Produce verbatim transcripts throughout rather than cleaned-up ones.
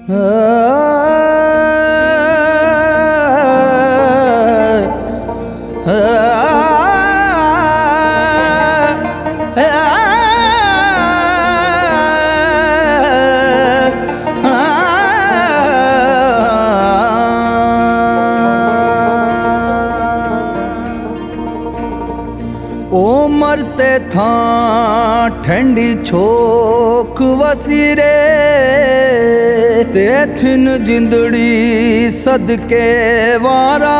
ओ मरते था ठंडी छोक वसीरे ते थिन जिंदड़ी सदके वारा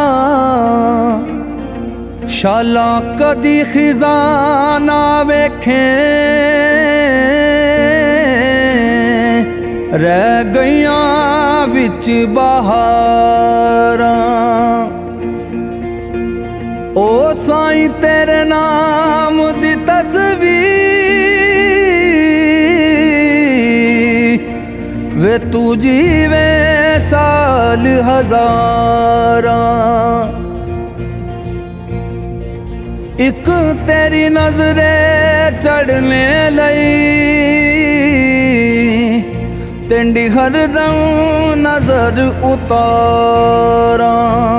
शाला कदी खिजाना वेखे रह गईया विच बहारा। ओ साईं तेरे नाम दी तस्वीर वे तू जीवे साल हजारा। एक तेरी नजरे चढ़ने लई तेंडी हरदम नजर उतारा।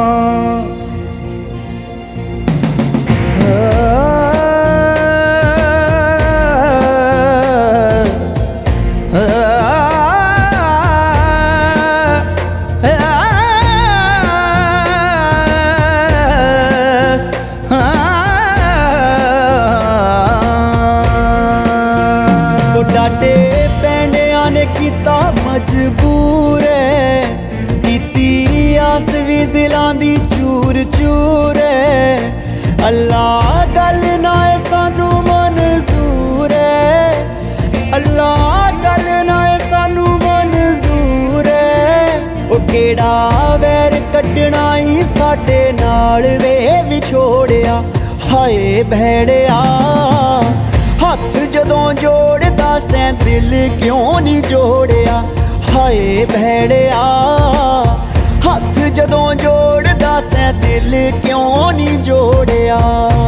डाटे पैंडिया ने किता मजबूर है, कीती आस भी दिलां दी चूर चूर है। अल्लाह गल ना सानू मंजूर है, अल्लाह गल ना सानू मंजूर है। ओ केड़ा वैर कड्डना ही साडे नाल वे विछोड़िया, हाय भैड़िया हथ जदों जोड़दा सैं दिल क्यों नहीं जोड़िया, हाय भैड़िया हथ जदों जोड़दा सैं दिल क्यों नहीं जोड़िया।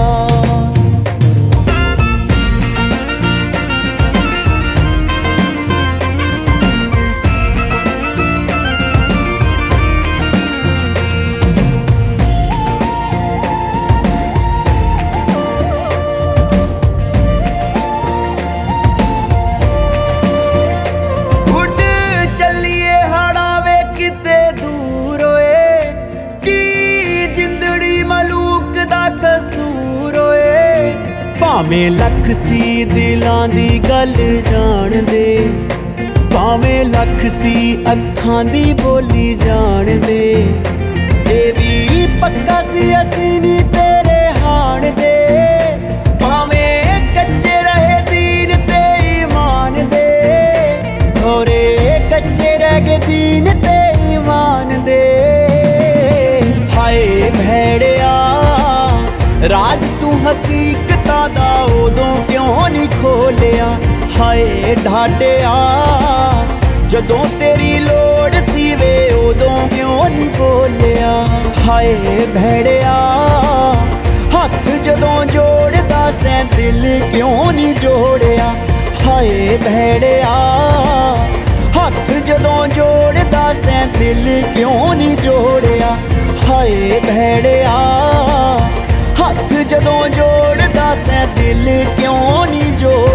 भावें लख सी दिलां दी गल जान दे, भावें लख सी अखां दी बोली जान दे। ए भी पक्का सी असी नी तेरे हाण दे, भावें कच्चे रहे दीन ते ईमान दे। थोरे कच्चे रह गए दीन ते ईमान दे। हाय भैड़िया राज तू हकीकता दा उदों क्यों नहीं खोलिया, हाय ढाडिया जदों तेरी लोड़ सी वे उदों क्यों नहीं बोलिया। हाय भैड़िया हथ जदों जोड़दा सैं दिल क्यों नहीं जोड़िया, हाय भैड़िया हथ जदों जोड़दा सैं दिल क्यों नहीं जोड़िया। हाय भैड़िया हथ जदों जोड़दा सैं दिल क्यों नहीं जोड़